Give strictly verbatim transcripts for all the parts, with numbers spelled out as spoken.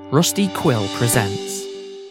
Rusty Quill presents.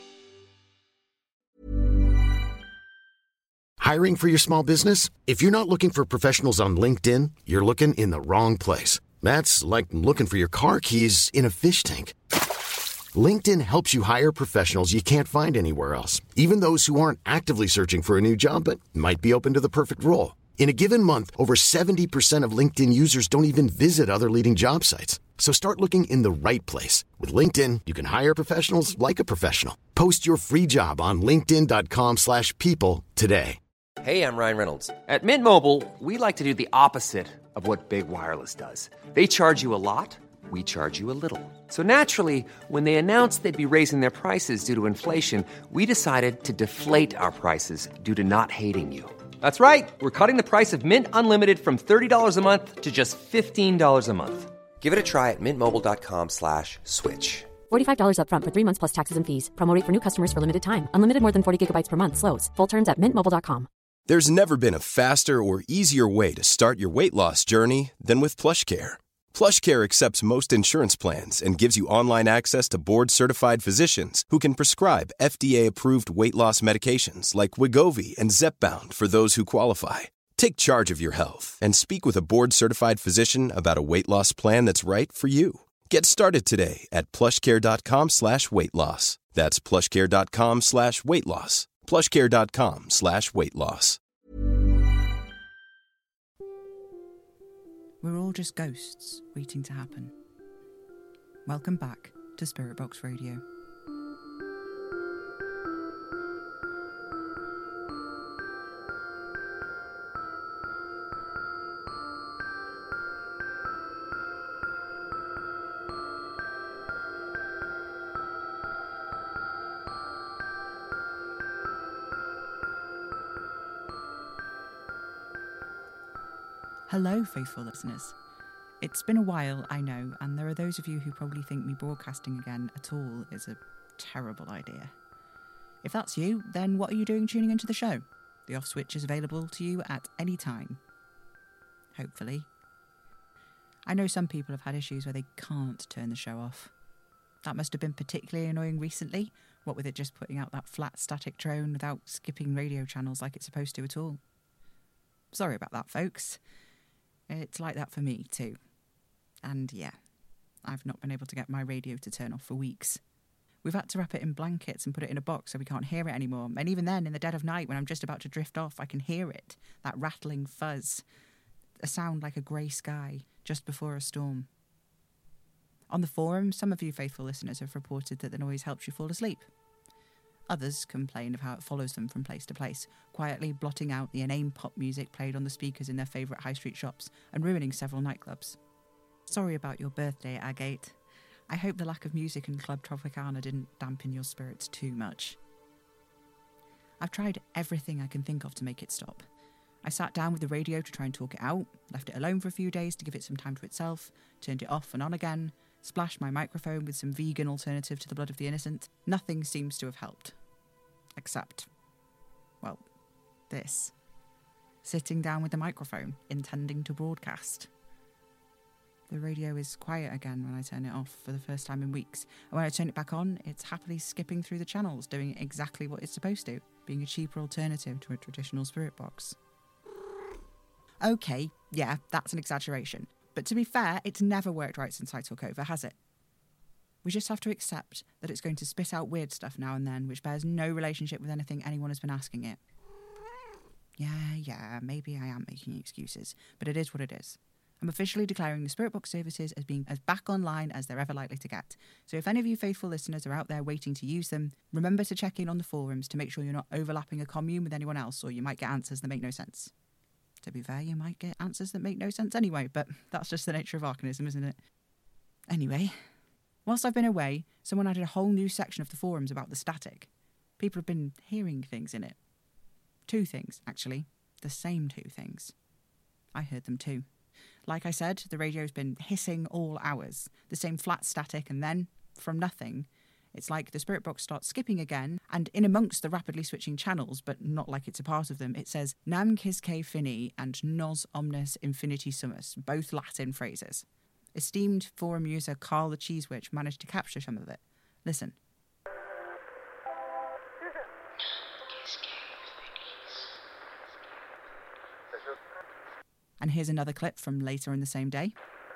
Hiring for your small business? If you're not looking for professionals on LinkedIn, you're looking in the wrong place. That's like looking for your car keys in a fish tank. LinkedIn helps you hire professionals you can't find anywhere else, even those who aren't actively searching for a new job but might be open to the perfect role. In a given month, over seventy percent of LinkedIn users don't even visit other leading job sites. So start looking in the right place. With LinkedIn, you can hire professionals like a professional. Post your free job on linkedin.com slash people today. Hey, I'm Ryan Reynolds. At Mint Mobile, we like to do the opposite of what Big Wireless does. They charge you a lot, we charge you a little. So naturally, when they announced they'd be raising their prices due to inflation, we decided to deflate our prices due to not hating you. That's right. We're cutting the price of Mint Unlimited from thirty dollars a month to just fifteen dollars a month. Give it a try at mintmobile.com slash switch. forty-five dollars up front for three months plus taxes and fees. Promo rate for new customers for limited time. Unlimited more than forty gigabytes per month slows. Full terms at mint mobile dot com. There's never been a faster or easier way to start your weight loss journey than with PlushCare. PlushCare accepts most insurance plans and gives you online access to board-certified physicians who can prescribe F D A-approved weight loss medications like Wegovy and Zepbound for those who qualify. Take charge of your health and speak with a board-certified physician about a weight loss plan that's right for you. Get started today at plushcare.com slash weight loss. That's plushcare.com slash weight loss. plushcare.com slash weight loss. We're all just ghosts waiting to happen. Welcome back to Spirit Box Radio. Hello, faithful listeners. It's been a while, I know, and there are those of you who probably think me broadcasting again at all is a terrible idea. If that's you, then what are you doing tuning into the show? The off switch is available to you at any time. Hopefully. I know some people have had issues where they can't turn the show off. That must have been particularly annoying recently, what with it just putting out that flat static drone without skipping radio channels like it's supposed to at all. Sorry about that, folks. It's like that for me, too. And yeah, I've not been able to get my radio to turn off for weeks. We've had to wrap it in blankets and put it in a box so we can't hear it anymore. And even then, in the dead of night, when I'm just about to drift off, I can hear it. That rattling fuzz. A sound like a grey sky just before a storm. On the forum, some of you faithful listeners have reported that the noise helps you fall asleep. Others complain of how it follows them from place to place, quietly blotting out the inane pop music played on the speakers in their favourite high street shops and ruining several nightclubs. Sorry about your birthday, Agate. I hope the lack of music in Club Tropicana didn't dampen your spirits too much. I've tried everything I can think of to make it stop. I sat down with the radio to try and talk it out, left it alone for a few days to give it some time to itself, turned it off and on again, splashed my microphone with some vegan alternative to the blood of the innocent. Nothing seems to have helped. Except, well, this. Sitting down with the microphone, intending to broadcast. The radio is quiet again when I turn it off for the first time in weeks. And when I turn it back on, it's happily skipping through the channels, doing exactly what it's supposed to, being a cheaper alternative to a traditional spirit box. Okay, yeah, that's an exaggeration. But to be fair, it's never worked right since I took over, has it? We just have to accept that it's going to spit out weird stuff now and then, which bears no relationship with anything anyone has been asking it. Yeah, yeah, maybe I am making excuses, but it is what it is. I'm officially declaring the Spirit Box services as being as back online as they're ever likely to get. So if any of you faithful listeners are out there waiting to use them, remember to check in on the forums to make sure you're not overlapping a commune with anyone else, or you might get answers that make no sense. To be fair, you might get answers that make no sense anyway, but that's just the nature of Arcanism, isn't it? Anyway, whilst I've been away, someone added a whole new section of the forums about the static. People have been hearing things in it. Two things, actually. The same two things. I heard them too. Like I said, the radio's been hissing all hours. The same flat static, and then, from nothing, it's like the Spirit Box starts skipping again, and in amongst the rapidly switching channels, but not like it's a part of them, it says Nam Quisque Fini and Nos Omnis Infinity Summus, both Latin phrases. Esteemed forum user Carl the Cheese Witch managed to capture some of it, Listen. And here's another clip from later in the same day.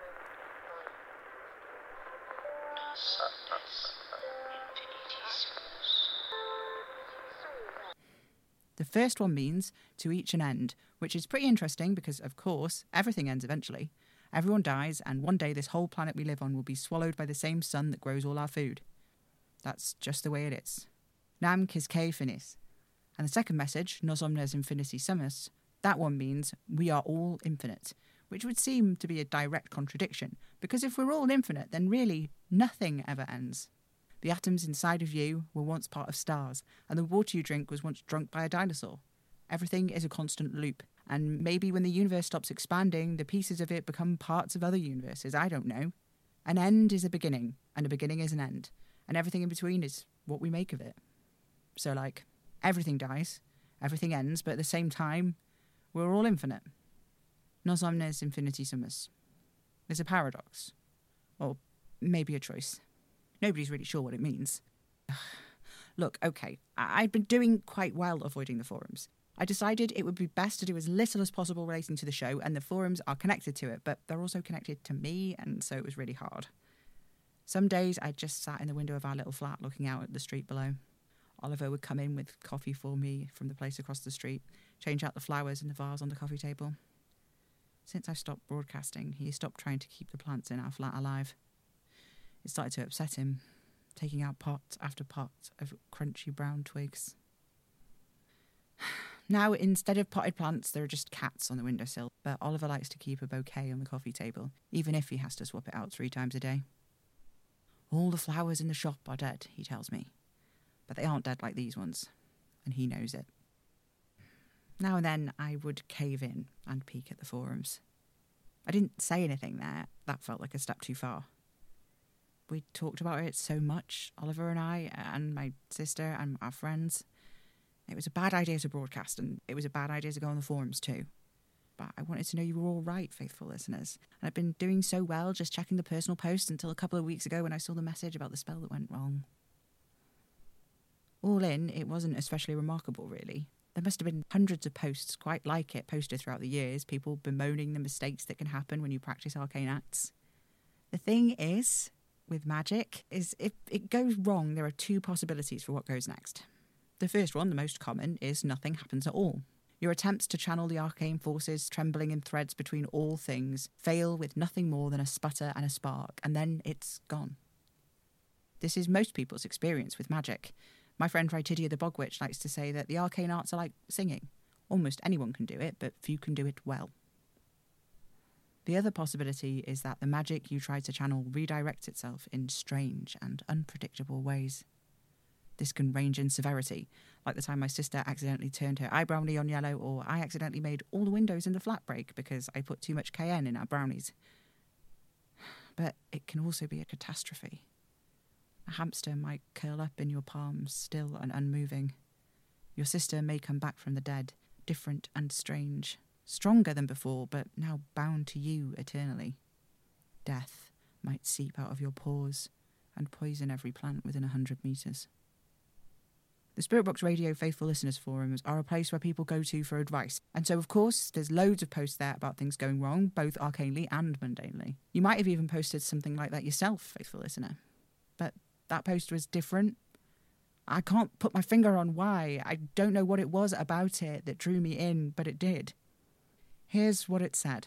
The first one means to each an end, which is pretty interesting because, of course, everything ends eventually. Everyone dies, and one day this whole planet we live on will be swallowed by the same sun that grows all our food. That's just the way it is. Nam quisque finis. And the second message, nos omnes infiniti sumus, that one means we are all infinite, which would seem to be a direct contradiction, because if we're all infinite, then really nothing ever ends. The atoms inside of you were once part of stars, and the water you drink was once drunk by a dinosaur. Everything is a constant loop, and maybe when the universe stops expanding, the pieces of it become parts of other universes, I don't know. An end is a beginning, and a beginning is an end, and everything in between is what we make of it. So, like, everything dies, everything ends, but at the same time, we're all infinite. Nos omnes infiniti sumus. There's a paradox. Or maybe a choice. Nobody's really sure what it means. Look, okay, I- I'd been doing quite well avoiding the forums. I decided it would be best to do as little as possible relating to the show, and the forums are connected to it, but they're also connected to me, and so it was really hard. Some days I just sat in the window of our little flat looking out at the street below. Oliver would come in with coffee for me from the place across the street, change out the flowers in the vase on the coffee table. Since I stopped broadcasting, he stopped trying to keep the plants in our flat alive. It started to upset him, taking out pot after pot of crunchy brown twigs. Now, instead of potted plants, there are just cats on the windowsill, but Oliver likes to keep a bouquet on the coffee table, even if he has to swap it out three times a day. All the flowers in the shop are dead, he tells me, but they aren't dead like these ones, and he knows it. Now and then, I would cave in and peek at the forums. I didn't say anything there. That felt like a step too far. We talked about it so much, Oliver and I, and my sister and our friends. It was a bad idea to broadcast, and it was a bad idea to go on the forums too. But I wanted to know you were all right, faithful listeners. And I'd been doing so well just checking the personal posts until a couple of weeks ago when I saw the message about the spell that went wrong. All in, it wasn't especially remarkable, really. There must have been hundreds of posts quite like it posted throughout the years, people bemoaning the mistakes that can happen when you practice arcane acts. The thing is, with magic, is if it goes wrong, there are two possibilities for what goes next. The first one, the most common, is nothing happens at all. Your attempts to channel the arcane forces trembling in threads between all things fail with nothing more than a sputter and a spark, and then it's gone. This is most people's experience with magic. My friend Rytidia the Bog Witch likes to say that the arcane arts are like singing. Almost anyone can do it, but few can do it well. The other possibility is that the magic you try to channel redirects itself in strange and unpredictable ways. This can range in severity, like the time my sister accidentally turned her eyebrow neon yellow, or I accidentally made all the windows in the flat break because I put too much cayenne in our brownies. But it can also be a catastrophe. A hamster might curl up in your palms, still and unmoving. Your sister may come back from the dead, different and strange, stronger than before, but now bound to you eternally. Death might seep out of your pores and poison every plant within a hundred metres. The Spirit Box Radio Faithful Listeners forums are a place where people go to for advice, and so of course there's loads of posts there about things going wrong, both arcanely and mundanely. You might have even posted something like that yourself, faithful listener. But that post was different. I can't put my finger on why. I don't know what it was about it that drew me in, but it did. Here's what it said.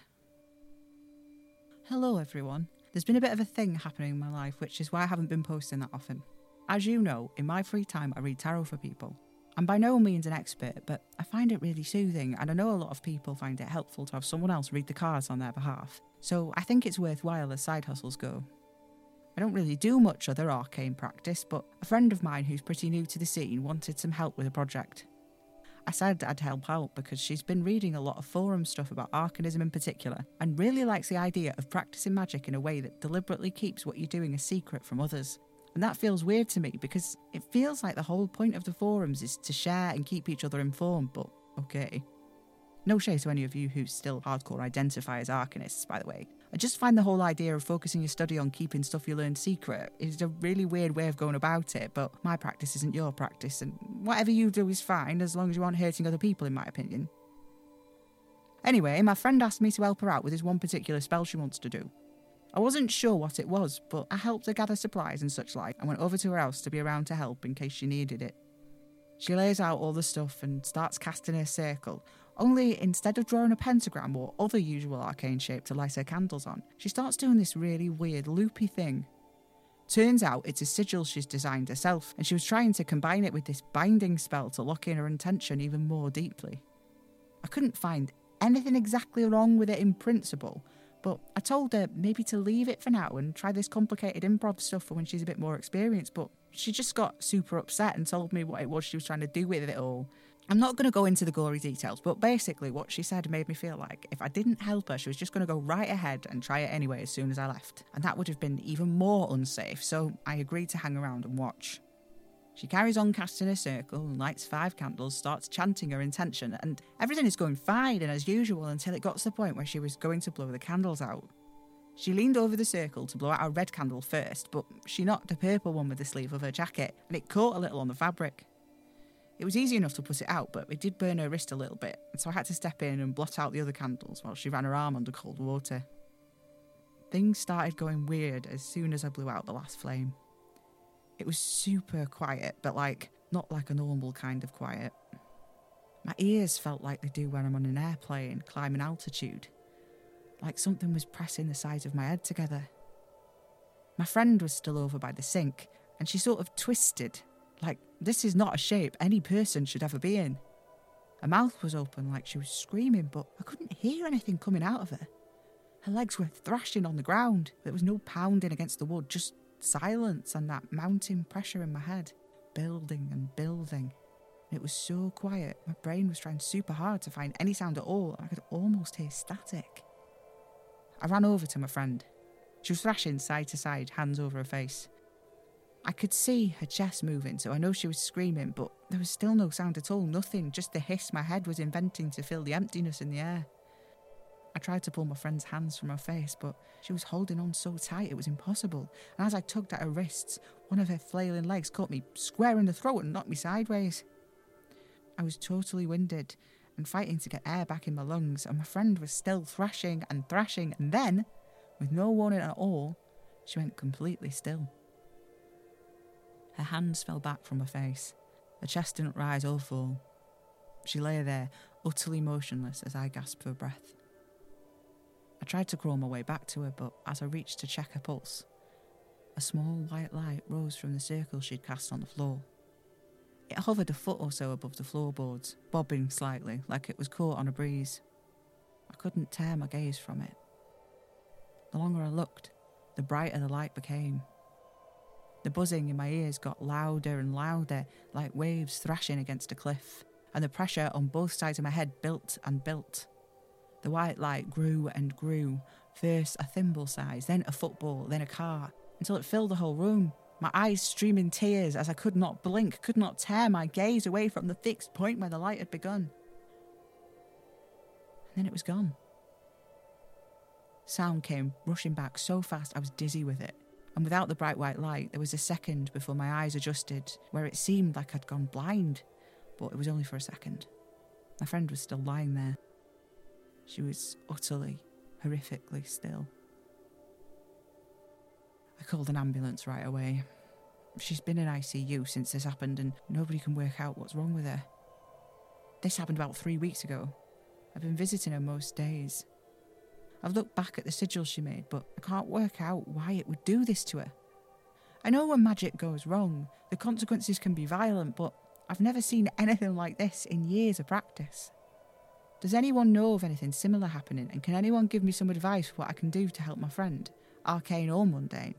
Hello everyone. There's been a bit of a thing happening in my life, which is why I haven't been posting that often. As you know, in my free time I read tarot for people. I'm by no means an expert, but I find it really soothing, and I know a lot of people find it helpful to have someone else read the cards on their behalf. So I think it's worthwhile as side hustles go. I don't really do much other arcane practice, but a friend of mine who's pretty new to the scene wanted some help with a project. I said I'd help out because she's been reading a lot of forum stuff about arcanism in particular, and really likes the idea of practicing magic in a way that deliberately keeps what you're doing a secret from others. And that feels weird to me because it feels like the whole point of the forums is to share and keep each other informed, but okay. No shade to any of you who still hardcore identify as arcanists, by the way. I just find the whole idea of focusing your study on keeping stuff you learn secret is a really weird way of going about it, but my practice isn't your practice, and whatever you do is fine as long as you aren't hurting other people, in my opinion. Anyway, my friend asked me to help her out with this one particular spell she wants to do. I wasn't sure what it was, but I helped her gather supplies and such like, and went over to her house to be around to help in case she needed it. She lays out all the stuff and starts casting her circle, only instead of drawing a pentagram or other usual arcane shape to light her candles on, she starts doing this really weird loopy thing. Turns out it's a sigil she's designed herself, and she was trying to combine it with this binding spell to lock in her intention even more deeply. I couldn't find anything exactly wrong with it in principle, but I told her maybe to leave it for now and try this complicated improv stuff for when she's a bit more experienced, but she just got super upset and told me what it was she was trying to do with it all. I'm not going to go into the gory details, but basically what she said made me feel like if I didn't help her, she was just going to go right ahead and try it anyway as soon as I left. And that would have been even more unsafe, so I agreed to hang around and watch. She carries on casting her circle and lights five candles, starts chanting her intention, and everything is going fine and as usual until it got to the point where she was going to blow the candles out. She leaned over the circle to blow out a red candle first, but she knocked a purple one with the sleeve of her jacket, and it caught a little on the fabric. It was easy enough to put it out, but it did burn her wrist a little bit, and so I had to step in and blot out the other candles while she ran her arm under cold water. Things started going weird as soon as I blew out the last flame. It was super quiet, but like, not like a normal kind of quiet. My ears felt like they do when I'm on an airplane, climbing altitude. Like something was pressing the sides of my head together. My friend was still over by the sink, and she sort of twisted. Like, this is not a shape any person should ever be in. Her mouth was open like she was screaming, but I couldn't hear anything coming out of her. Her legs were thrashing on the ground. There was no pounding against the wood, just silence and that mounting pressure in my head, building and building. It was so quiet, my brain was trying super hard to find any sound at all, and I could almost hear static. I ran over to my friend. She was thrashing side to side, hands over her face. I could see her chest moving, so I know she was screaming, but there was still no sound at all, nothing, just the hiss my head was inventing to fill the emptiness in the air. I tried to pull my friend's hands from her face, but she was holding on so tight it was impossible, and as I tugged at her wrists, one of her flailing legs caught me square in the throat and knocked me sideways. I was totally winded and fighting to get air back in my lungs, and my friend was still thrashing and thrashing, and then, with no warning at all, she went completely still. Her hands fell back from her face. Her chest didn't rise or fall. She lay there, utterly motionless as I gasped for breath. I tried to crawl my way back to her, but as I reached to check her pulse, a small white light rose from the circle she'd cast on the floor. It hovered a foot or so above the floorboards, bobbing slightly, like it was caught on a breeze. I couldn't tear my gaze from it. The longer I looked, the brighter the light became. The buzzing in my ears got louder and louder, like waves thrashing against a cliff, and the pressure on both sides of my head built and built. The white light grew and grew, first a thimble size, then a football, then a car, until it filled the whole room. My eyes streaming tears as I could not blink, could not tear my gaze away from the fixed point where the light had begun. And then it was gone. Sound came rushing back so fast I was dizzy with it. And without the bright white light, there was a second before my eyes adjusted, where it seemed like I'd gone blind, but it was only for a second. My friend was still lying there. She was utterly, horrifically still. I called an ambulance right away. She's been in I C U since this happened, and nobody can work out what's wrong with her. This happened about three weeks ago. I've been visiting her most days. I've looked back at the sigil she made, but I can't work out why it would do this to her. I know when magic goes wrong, the consequences can be violent, but I've never seen anything like this in years of practice. Does anyone know of anything similar happening, and can anyone give me some advice for what I can do to help my friend, arcane or mundane?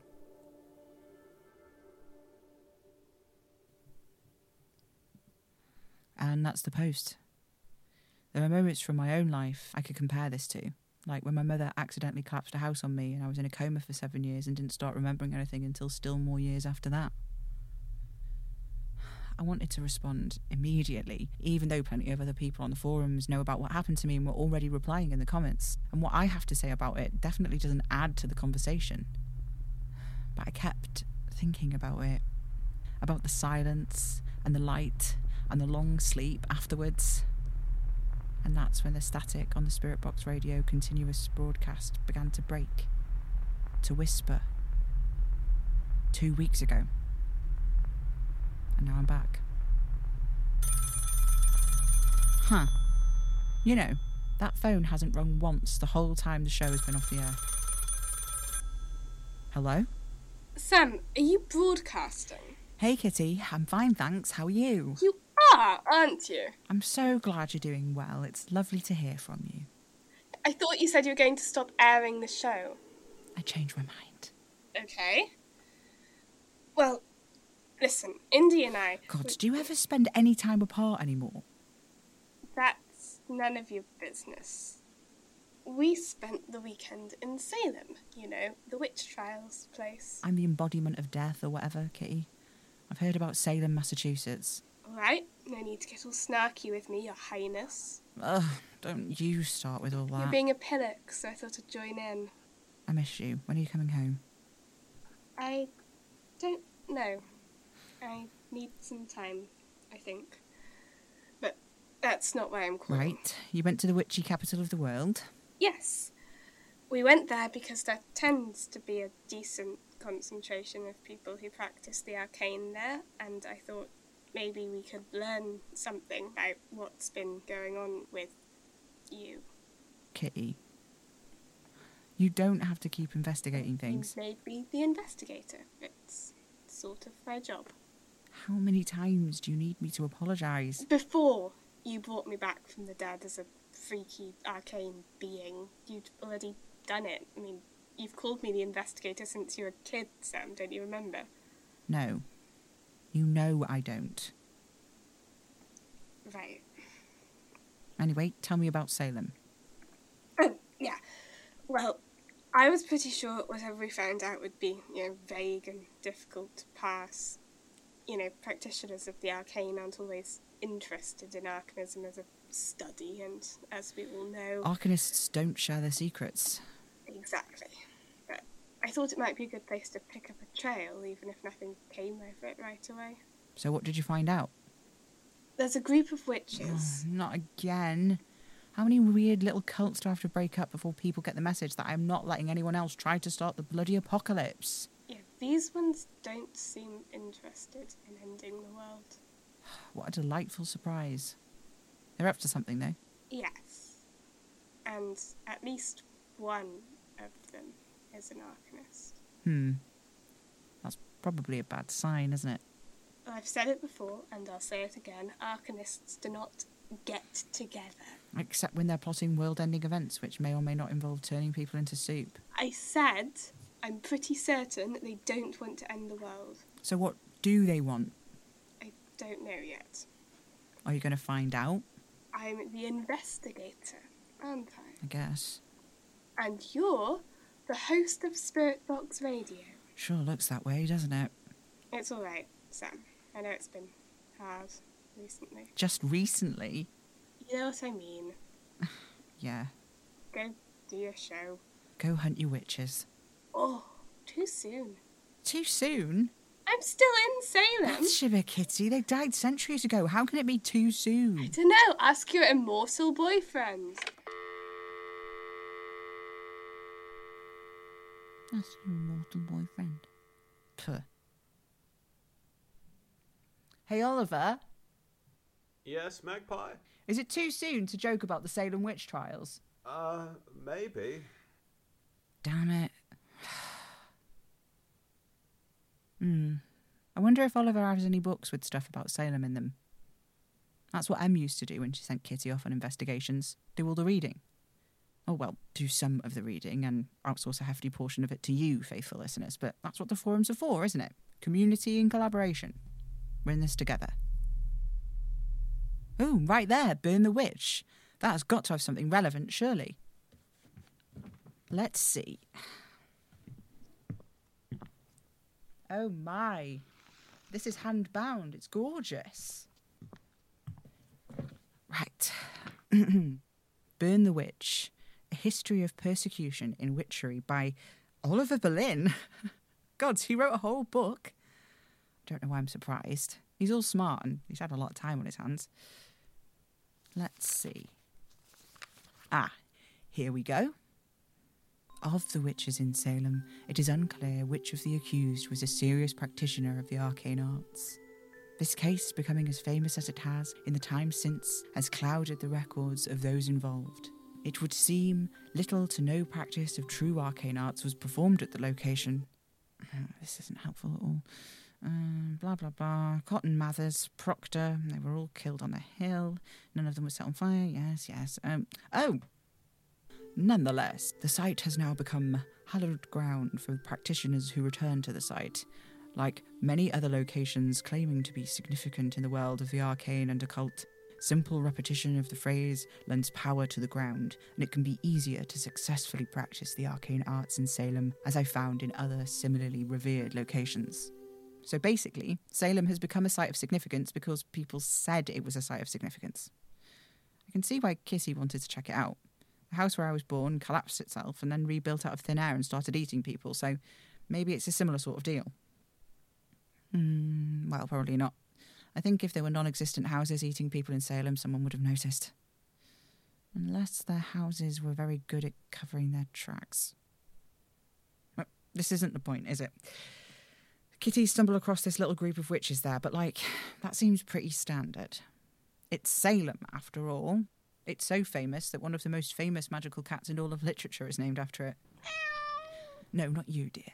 And that's the post. There are moments from my own life I could compare this to. Like when my mother accidentally collapsed a house on me and I was in a coma for seven years and didn't start remembering anything until still more years after that. I wanted to respond immediately, even though plenty of other people on the forums know about what happened to me and were already replying in the comments. And what I have to say about it definitely doesn't add to the conversation. But I kept thinking about it, about the silence and the light and the long sleep afterwards. And that's when the static on the Spirit Box Radio continuous broadcast began to break, to whisper. Two weeks ago. And now I'm back. Huh. You know, that phone hasn't rung once the whole time the show has been off the air. Hello? Sam, are you broadcasting? Hey Kitty, I'm fine thanks, how are you? You are, aren't you? I'm so glad you're doing well, it's lovely to hear from you. I thought you said you were going to stop airing the show. I changed my mind. Okay. Well, listen, Indy and I... God, do you ever spend any time apart anymore? That's none of your business. We spent the weekend in Salem, you know, the witch trials place. I'm the embodiment of death or whatever, Kitty. I've heard about Salem, Massachusetts. All right, no need to get all snarky with me, Your Highness. Ugh, don't you start with all that. You're being a pillock, so I thought I'd join in. I miss you. When are you coming home? I don't know. I need some time, I think. But that's not why I'm calling. Right, you went to the witchy capital of the world. Yes. We went there because there tends to be a decent concentration of people who practice the arcane there, and I thought maybe we could learn something about what's been going on with you. Kitty, you don't have to keep investigating things. You made me the investigator. It's sort of my job. How many times do you need me to apologise? Before you brought me back from the dead as a freaky arcane being, you'd already done it. I mean, you've called me the investigator since you were a kid, Sam, don't you remember? No. You know I don't. Right. Anyway, tell me about Salem. Oh, yeah. Well, I was pretty sure whatever we found out would be, you know, vague and difficult to pass. You know, practitioners of the arcane aren't always interested in arcanism as a study, and as we all know... Arcanists don't share their secrets. Exactly. But I thought it might be a good place to pick up a trail, even if nothing came of it right away. So what did you find out? There's a group of witches. Oh, not again. How many weird little cults do I have to break up before people get the message that I'm not letting anyone else try to start the bloody apocalypse? Yeah, these ones don't seem interested in ending the world. What a delightful surprise. They're up to something, though. Yes. And at least one of them is an arcanist. Hmm. That's probably a bad sign, isn't it? Well, I've said it before, and I'll say it again. Arcanists do not get together. Except when they're plotting world-ending events, which may or may not involve turning people into soup. I said I'm pretty certain that they don't want to end the world. So what do they want? I don't know yet. Are you going to find out? I'm the investigator, aren't I? I guess. And you're the host of Spirit Box Radio. Sure looks that way, doesn't it? It's all right, Sam. I know it's been hard recently. Just recently? You know what I mean. Yeah. Go do your show. Go hunt your witches. Oh, too soon. Too soon? I'm still in Salem. That's Shiver Kitty. They died centuries ago. How can it be too soon? I don't know. Ask your immortal boyfriend. That's your immortal boyfriend. Puh. Hey, Oliver. Yes, Magpie? Is it too soon to joke about the Salem witch trials? Uh, maybe. Damn it. Hmm. I wonder if Oliver has any books with stuff about Salem in them. That's what Em used to do when she sent Kitty off on investigations. Do all the reading. Oh, well, do some of the reading and outsource a hefty portion of it to you, faithful listeners. But that's what the forums are for, isn't it? Community and collaboration. We're in this together. Oh, right there, Burn the Witch. That has got to have something relevant, surely. Let's see. Oh, my. This is hand-bound. It's gorgeous. Right. Burn the Witch, A History of Persecution in Witchery by Oliver Berlin. God, he wrote a whole book. Don't know why I'm surprised. He's all smart and he's had a lot of time on his hands. Let's see. Ah, here we go. Of the witches in Salem, it is unclear which of the accused was a serious practitioner of the arcane arts. This case, becoming as famous as it has in the time since, has clouded the records of those involved. It would seem little to no practice of true arcane arts was performed at the location. Oh, this isn't helpful at all. Um, blah, blah, blah. Cotton Mathers, Proctor, they were all killed on the hill. None of them were set on fire. Yes, yes. Um, oh! Nonetheless, the site has now become hallowed ground for practitioners who return to the site. Like many other locations claiming to be significant in the world of the arcane and occult, simple repetition of the phrase lends power to the ground, and it can be easier to successfully practice the arcane arts in Salem, as I found in other similarly revered locations. So basically, Salem has become a site of significance because people said it was a site of significance. I can see why Kitty wanted to check it out. The house where I was born collapsed itself and then rebuilt out of thin air and started eating people, so maybe it's a similar sort of deal. Hmm, well, probably not. I think if there were non-existent houses eating people in Salem, someone would have noticed. Unless their houses were very good at covering their tracks. Well, this isn't the point, is it? Kitty stumbled across this little group of witches there, but, like, that seems pretty standard. It's Salem, after all. It's so famous that one of the most famous magical cats in all of literature is named after it. No, not you, dear.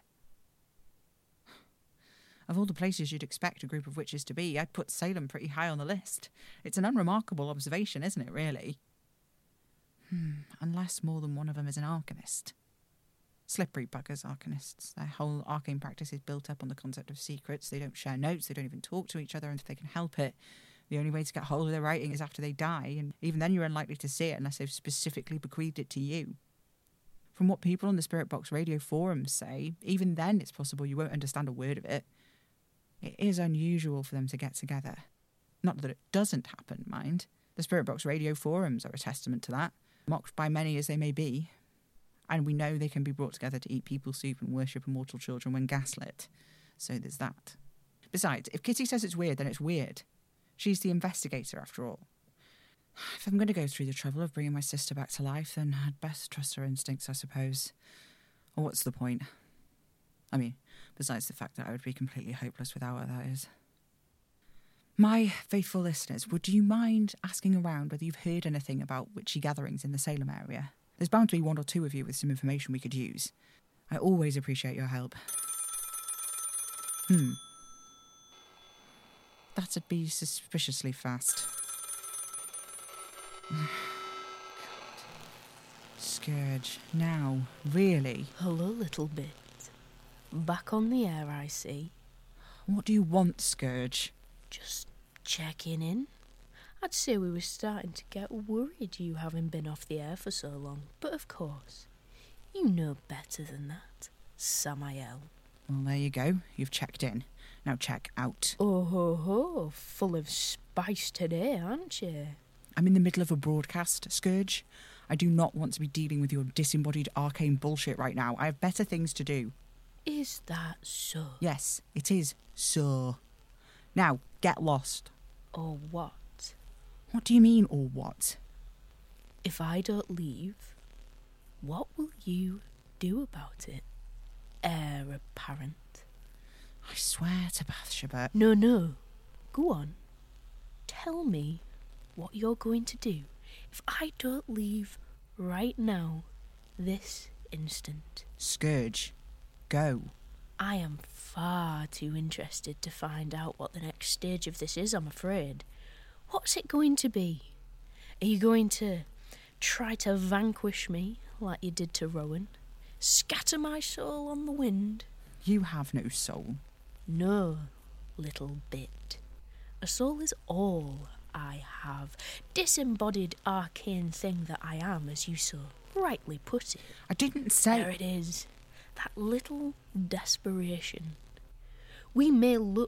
Of all the places you'd expect a group of witches to be, I'd put Salem pretty high on the list. It's an unremarkable observation, isn't it, really? Hmm, unless more than one of them is an arcanist. Slippery buggers, arcanists. Their whole arcane practice is built up on the concept of secrets. They don't share notes, they don't even talk to each other, and if they can help it, the only way to get hold of their writing is after they die, and even then you're unlikely to see it unless they've specifically bequeathed it to you. From what people on the Spirit Box Radio forums say, even then it's possible you won't understand a word of it. It is unusual for them to get together. Not that it doesn't happen, mind. The Spirit Box Radio forums are a testament to that, mocked by many as they may be. And we know they can be brought together to eat people soup and worship immortal children when gaslit. So there's that. Besides, if Kitty says it's weird, then it's weird. She's the investigator, after all. If I'm going to go through the trouble of bringing my sister back to life, then I'd best trust her instincts, I suppose. Or what's the point? I mean, besides the fact that I would be completely hopeless without her, that is. My faithful listeners, would you mind asking around whether you've heard anything about witchy gatherings in the Salem area? There's bound to be one or two of you with some information we could use. I always appreciate your help. Hmm. That'd be suspiciously fast. God. Scourge. Now, really? Hello, little bit. Back on the air, I see. What do you want, Scourge? Just checking in. I'd say we were starting to get worried you having been off the air for so long. But of course, you know better than that, Samael. Well, there you go. You've checked in. Now check out. Oh ho ho, full of spice today, aren't you? I'm in the middle of a broadcast, Scourge. I do not want to be dealing with your disembodied arcane bullshit right now. I have better things to do. Is that so? Yes, it is so. Now, get lost. Or what? What do you mean, or what? If I don't leave, what will you do about it, heir apparent? I swear to Bathsheba. No, no. Go on. Tell me what you're going to do if I don't leave right now, this instant. Scourge, go. I am far too interested to find out what the next stage of this is, I'm afraid. What's it going to be? Are you going to try to vanquish me like you did to Rowan? Scatter my soul on the wind? You have no soul. No, little bit. A soul is all I have. Disembodied arcane thing that I am, as you so rightly put it. I didn't say... There it is. That little desperation. We may look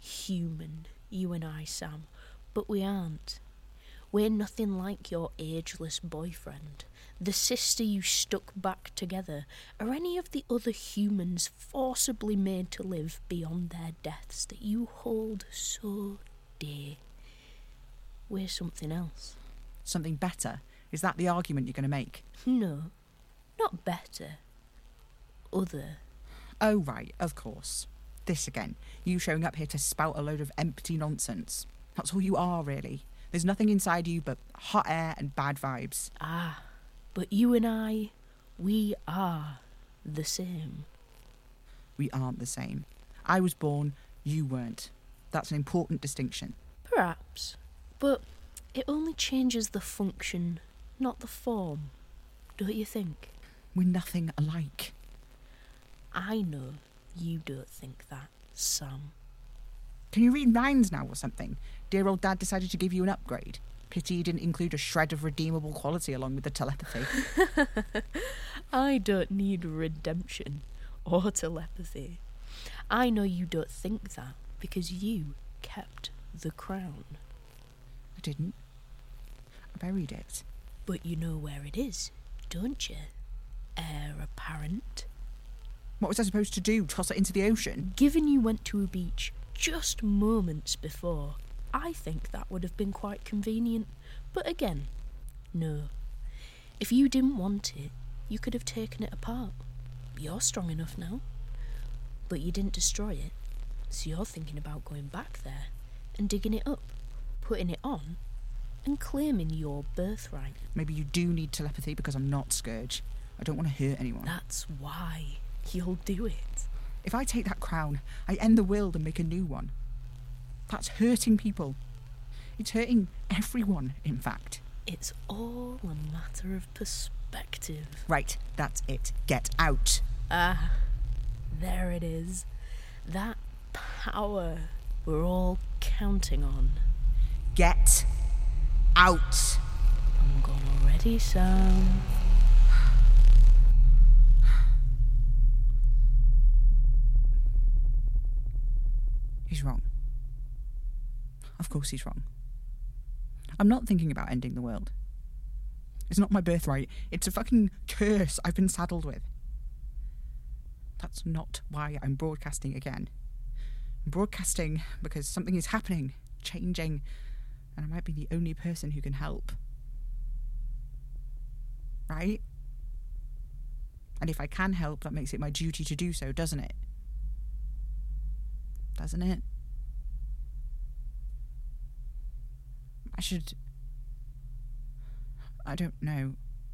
human, you and I, Sam, but we aren't. We're nothing like your ageless boyfriend, the sister you stuck back together, or any of the other humans forcibly made to live beyond their deaths that you hold so dear. We're something else. Something better? Is that the argument you're going to make? No, not better. Other. Oh, right, of course. This again. You showing up here to spout a load of empty nonsense. That's all you are, really. There's nothing inside you but hot air and bad vibes. Ah, but you and I, we are the same. We aren't the same. I was born, you weren't. That's an important distinction. Perhaps, but it only changes the function, not the form. Don't you think? We're nothing alike. I know you don't think that, Sam. Can you read minds now or something? Dear old dad decided to give you an upgrade. Pity he didn't include a shred of redeemable quality along with the telepathy. I don't need redemption or telepathy. I know you don't think that because you kept the crown. I didn't. I buried it. But you know where it is, don't you? Heir apparent. What was I supposed to do? Toss it into the ocean? Given you went to a beach just moments before, I think that would have been quite convenient. But again, no. If you didn't want it, you could have taken it apart. You're strong enough now. But you didn't destroy it, so you're thinking about going back there and digging it up, putting it on, and claiming your birthright. Maybe you do need telepathy because I'm not Scourge. I don't want to hurt anyone. That's why you'll do it. If I take that crown, I end the world and make a new one. That's hurting people. It's hurting everyone, in fact. It's all a matter of perspective. Right, that's it. Get out. Ah, there it is. That power we're all counting on. Get out. I'm gone already, Sam. He's wrong. Of course he's wrong. I'm not thinking about ending the world. It's not my birthright. It's a fucking curse I've been saddled with. That's not why I'm broadcasting again. I'm broadcasting because something is happening, changing, and I might be the only person who can help. Right? And if I can help, that makes it my duty to do so, doesn't it? Doesn't it? I should... I don't know.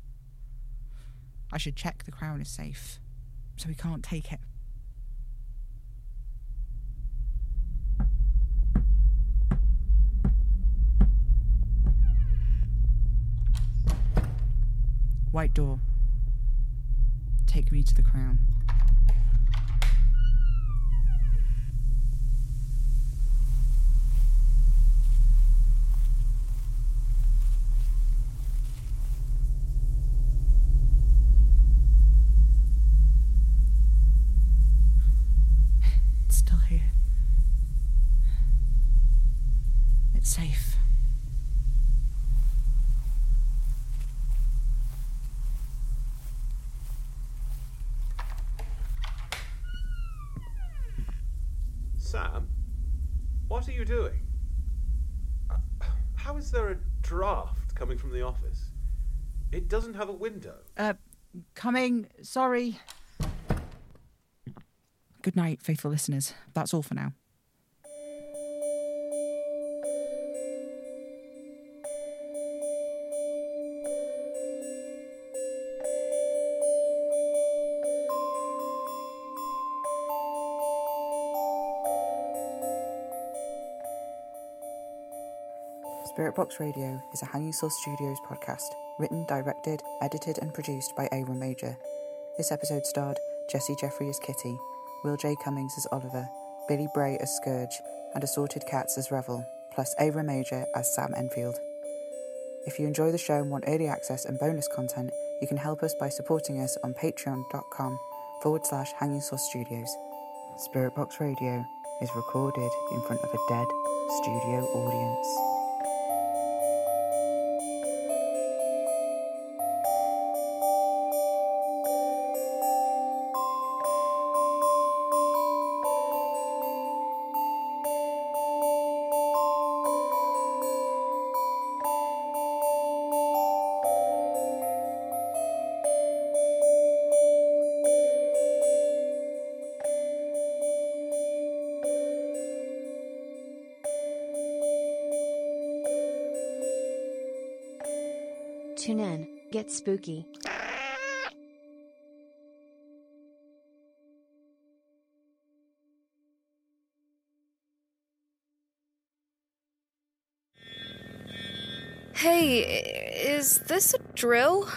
I should check the crown is safe, so we can't take it. White door. Take me to the crown. It's still here. It's safe. Sam, what are you doing? Uh, how is there a draft coming from the office? It doesn't have a window. Uh, coming. Sorry. Good night, faithful listeners. That's all for now. Spirit Box Radio is a Hanging Source Studios podcast, written, directed, edited and produced by Aaron Major. This episode starred Jessie Jeffrey as Kitty, Will J. Cummings as Oliver, Billy Bray as Scourge, and Assorted Cats as Revel, plus Aaron Major as Sam Enfield. If you enjoy the show and want early access and bonus content, you can help us by supporting us on patreon.com forward slash Hanging Source Studios. Spirit Box Radio, is recorded in front of a dead studio audience. Tune in, get spooky. Hey, is this a drill?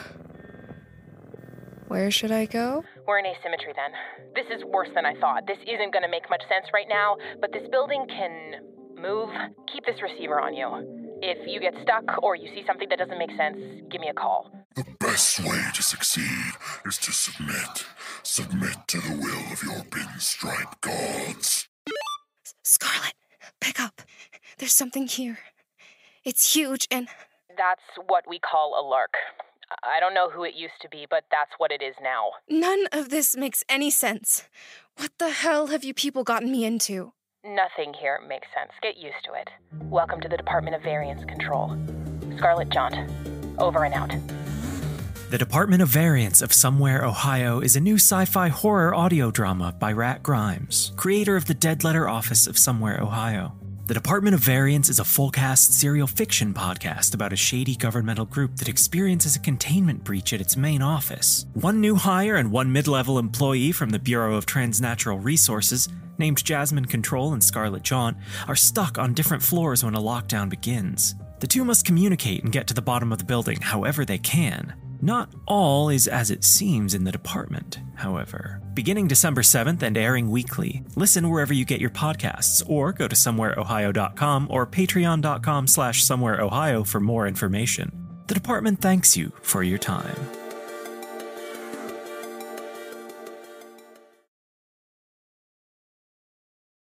Where should I go? We're in asymmetry then. This is worse than I thought. This isn't going to make much sense right now, but this building can move. Keep this receiver on you. If you get stuck or you see something that doesn't make sense, give me a call. The best way to succeed is to submit. Submit to the will of your pinstripe gods. Scarlet, pick up. There's something here. It's huge and... That's what we call a lark. I don't know who it used to be, but that's what it is now. None of this makes any sense. What the hell have you people gotten me into? Nothing here makes sense. Get used to it. Welcome to the Department of Variance Control. Scarlet Jaunt, over and out. The Department of Variance of Somewhere, Ohio is a new sci-fi horror audio drama by Rat Grimes, creator of the Dead Letter Office of Somewhere, Ohio. The Department of Variance is a full-cast serial fiction podcast about a shady governmental group that experiences a containment breach at its main office. One new hire and one mid-level employee from the Bureau of Transnatural Resources, named Jasmine Control and Scarlet Jaunt, are stuck on different floors when a lockdown begins. The two must communicate and get to the bottom of the building however they can. Not all is as it seems in the department, however. Beginning December seventh and airing weekly, listen wherever you get your podcasts, or go to somewhere ohio dot com or patreon dot com slash somewhere ohio for more information. The department thanks you for your time.